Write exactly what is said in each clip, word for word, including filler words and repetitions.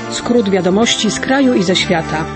Skrót wiadomości z kraju i ze świata.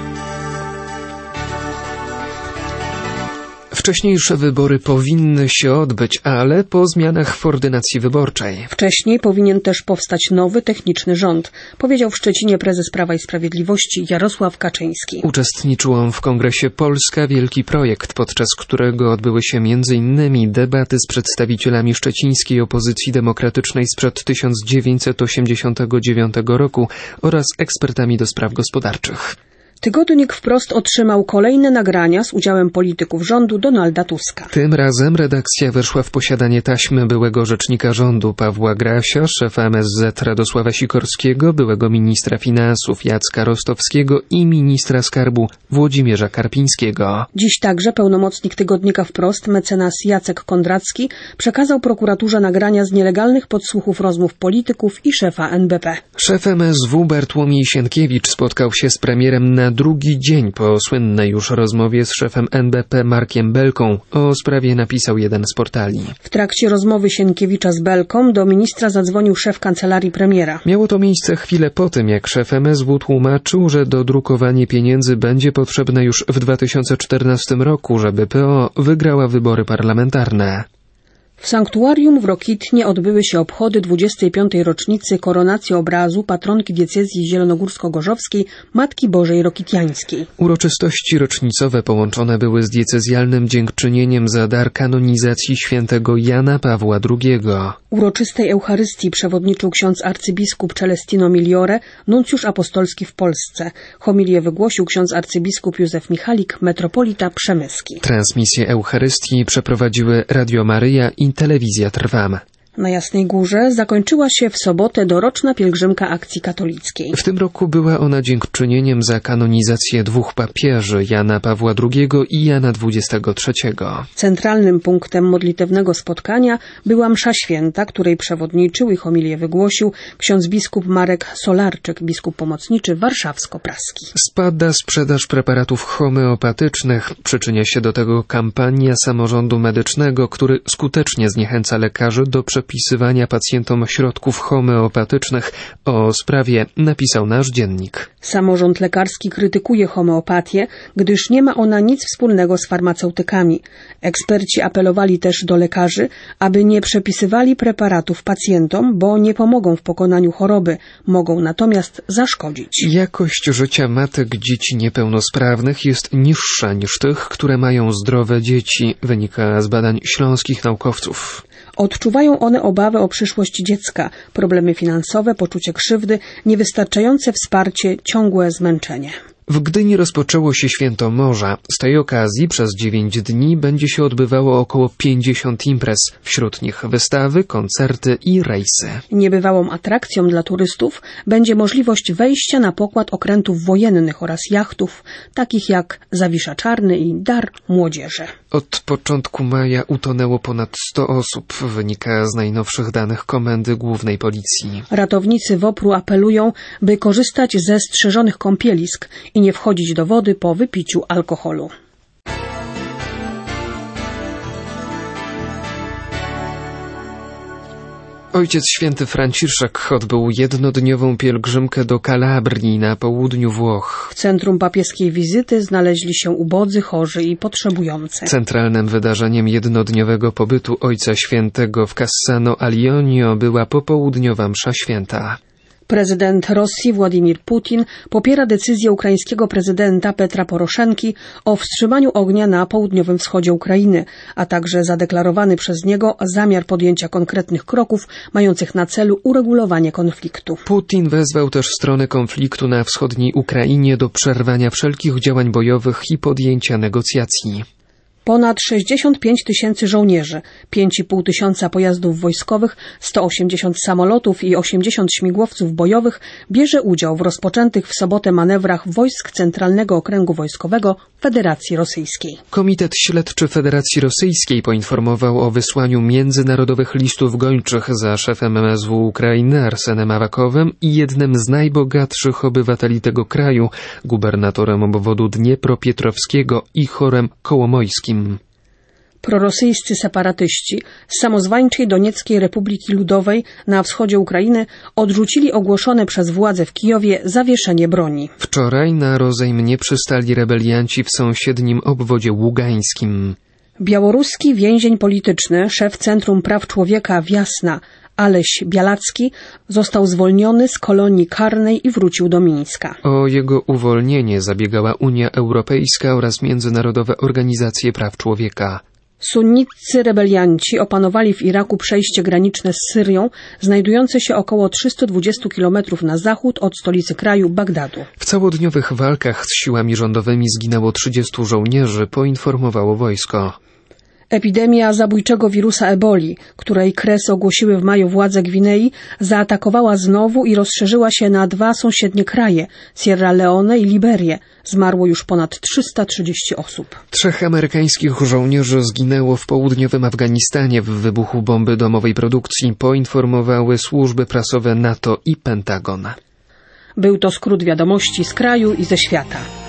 Wcześniejsze wybory powinny się odbyć, ale po zmianach w ordynacji wyborczej. Wcześniej powinien też powstać nowy, techniczny rząd, powiedział w Szczecinie prezes Prawa i Sprawiedliwości Jarosław Kaczyński. Uczestniczył on w kongresie Polska Wielki Projekt, podczas którego odbyły się między innymi debaty z przedstawicielami szczecińskiej opozycji demokratycznej sprzed tysiąc dziewięćset osiemdziesiątego dziewiątego roku oraz ekspertami do spraw gospodarczych. Tygodnik Wprost otrzymał kolejne nagrania z udziałem polityków rządu Donalda Tuska. Tym razem redakcja weszła w posiadanie taśmy byłego rzecznika rządu Pawła Grasia, szefa M S Z Radosława Sikorskiego, byłego ministra finansów Jacka Rostowskiego i ministra skarbu Włodzimierza Karpińskiego. Dziś także pełnomocnik tygodnika Wprost, mecenas Jacek Kondracki, przekazał prokuraturze nagrania z nielegalnych podsłuchów rozmów polityków i szefa N B P. Szef M S W Bartłomiej Sienkiewicz spotkał się z premierem na drugi dzień po słynnej już rozmowie z szefem N B P Markiem Belką. O sprawie napisał jeden z portali. W trakcie rozmowy Sienkiewicza z Belką do ministra zadzwonił szef kancelarii premiera. Miało to miejsce chwilę po tym, jak szef M S W tłumaczył, że dodrukowanie pieniędzy będzie potrzebne już w dwa tysiące czternastym roku, żeby P O wygrała wybory parlamentarne. W sanktuarium w Rokitnie odbyły się obchody dwudziestej piątej rocznicy koronacji obrazu patronki diecezji zielonogórsko-gorzowskiej Matki Bożej Rokitniańskiej. Uroczystości rocznicowe połączone były z diecezjalnym dziękczynieniem za dar kanonizacji świętego Jana Pawła drugiego. Uroczystej Eucharystii przewodniczył ksiądz arcybiskup Celestino Migliore, nuncjusz apostolski w Polsce. Homilię wygłosił ksiądz arcybiskup Józef Michalik, metropolita przemyski. Transmisję Eucharystii przeprowadziły Radio Maryja i Telewizja Trwam. Na Jasnej Górze zakończyła się w sobotę doroczna pielgrzymka Akcji Katolickiej. W tym roku była ona dziękczynieniem za kanonizację dwóch papieży, Jana Pawła drugiego i Jana dwudziestego trzeciego. Centralnym punktem modlitewnego spotkania była msza święta, której przewodniczył i homilię wygłosił ksiądz biskup Marek Solarczyk, biskup pomocniczy warszawsko-praski. Spada sprzedaż preparatów homeopatycznych. Przyczynia się do tego kampania samorządu medycznego, który skutecznie zniechęca lekarzy do przepisywania pacjentom środków homeopatycznych. O sprawie napisał nasz dziennik. Samorząd lekarski krytykuje homeopatię, gdyż nie ma ona nic wspólnego z farmaceutykami. Eksperci apelowali też do lekarzy, aby nie przepisywali preparatów pacjentom, bo nie pomogą w pokonaniu choroby, mogą natomiast zaszkodzić. Jakość życia matek dzieci niepełnosprawnych jest niższa niż tych, które mają zdrowe dzieci, wynika z badań śląskich naukowców. Odczuwają one obawę o przyszłość dziecka, problemy finansowe, poczucie krzywdy, niewystarczające wsparcie, ciągłe zmęczenie. W Gdyni rozpoczęło się Święto Morza. Z tej okazji przez dziewięć dni będzie się odbywało około pięćdziesiąt imprez. Wśród nich wystawy, koncerty i rejsy. Niebywałą atrakcją dla turystów będzie możliwość wejścia na pokład okrętów wojennych oraz jachtów, takich jak Zawisza Czarny i Dar Młodzieży. Od początku maja utonęło ponad sto osób, wynika z najnowszych danych Komendy Głównej Policji. Ratownicy WOPR-u apelują, by korzystać ze strzeżonych kąpielisk i nie wchodzić do wody po wypiciu alkoholu. Ojciec Święty Franciszek odbył jednodniową pielgrzymkę do Kalabrii na południu Włoch. W centrum papieskiej wizyty znaleźli się ubodzy, chorzy i potrzebujący. Centralnym wydarzeniem jednodniowego pobytu Ojca Świętego w Cassano a Ionio była popołudniowa msza święta. Prezydent Rosji Władimir Putin popiera decyzję ukraińskiego prezydenta Petra Poroszenki o wstrzymaniu ognia na południowym wschodzie Ukrainy, a także zadeklarowany przez niego zamiar podjęcia konkretnych kroków mających na celu uregulowanie konfliktu. Putin wezwał też strony konfliktu na wschodniej Ukrainie do przerwania wszelkich działań bojowych i podjęcia negocjacji. Ponad sześćdziesiąt pięć tysięcy żołnierzy, pięć i pół tysiąca pojazdów wojskowych, sto osiemdziesiąt samolotów i osiemdziesiąt śmigłowców bojowych bierze udział w rozpoczętych w sobotę manewrach wojsk Centralnego Okręgu Wojskowego Federacji Rosyjskiej. Komitet Śledczy Federacji Rosyjskiej poinformował o wysłaniu międzynarodowych listów gończych za szefem M S W Ukrainy Arsenem Awakowem i jednym z najbogatszych obywateli tego kraju, gubernatorem obwodu Dniepropietrowskiego Ichorem Kołomojskim. Prorosyjscy separatyści z samozwańczej Donieckiej Republiki Ludowej na wschodzie Ukrainy odrzucili ogłoszone przez władze w Kijowie zawieszenie broni. Wczoraj na rozejm nie przystali rebelianci w sąsiednim obwodzie ługańskim. Białoruski więzień polityczny, szef Centrum Praw Człowieka Wiasna, Aleś Białacki, został zwolniony z kolonii karnej i wrócił do Mińska. O jego uwolnienie zabiegała Unia Europejska oraz międzynarodowe organizacje praw człowieka. Sunniccy rebelianci opanowali w Iraku przejście graniczne z Syrią, znajdujące się około trzysta dwadzieścia kilometrów na zachód od stolicy kraju Bagdadu. W całodniowych walkach z siłami rządowymi zginęło trzydziestu żołnierzy, poinformowało wojsko. Epidemia zabójczego wirusa eboli, której kres ogłosiły w maju władze Gwinei, zaatakowała znowu i rozszerzyła się na dwa sąsiednie kraje, Sierra Leone i Liberię. Zmarło już ponad trzysta trzydzieści osób. Trzech amerykańskich żołnierzy zginęło w południowym Afganistanie w wybuchu bomby domowej produkcji, poinformowały służby prasowe NATO i Pentagon. Był to skrót wiadomości z kraju i ze świata.